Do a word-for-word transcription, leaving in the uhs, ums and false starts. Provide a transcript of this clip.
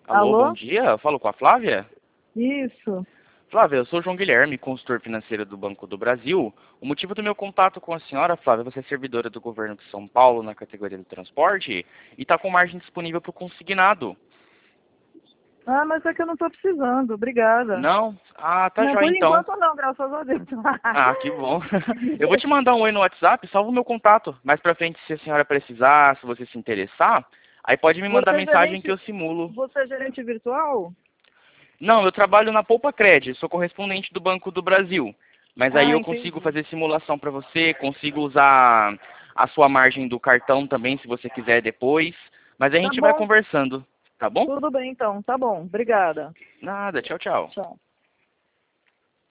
Alô, bom Alô? dia. Eu falo com a Flávia? Isso. Flávia, eu sou o João Guilherme, consultor financeiro do Banco do Brasil. O motivo do meu contato com a senhora, Flávia, você é servidora do governo de São Paulo na categoria do transporte e está com margem disponível para o consignado. Ah, mas é que eu não estou precisando, obrigada. Não? Ah, tá Não, já por então. enquanto não, graças a Deus. Ah, que bom. Eu vou te mandar um oi no WhatsApp, salva o meu contato. Mais pra frente, se a senhora precisar, se você se interessar, aí pode me mandar Você é mensagem que gerente, eu simulo. você é gerente virtual? Não, eu trabalho na Poupa Cred, sou correspondente do Banco do Brasil. Mas aí Ah, eu consigo entendi. fazer simulação para você, consigo usar a sua margem do cartão também, se você quiser depois. Mas a Tá gente vai bom, conversando, tá bom? tudo bem então, tá bom, obrigada. Nada, tchau, tchau. Tchau.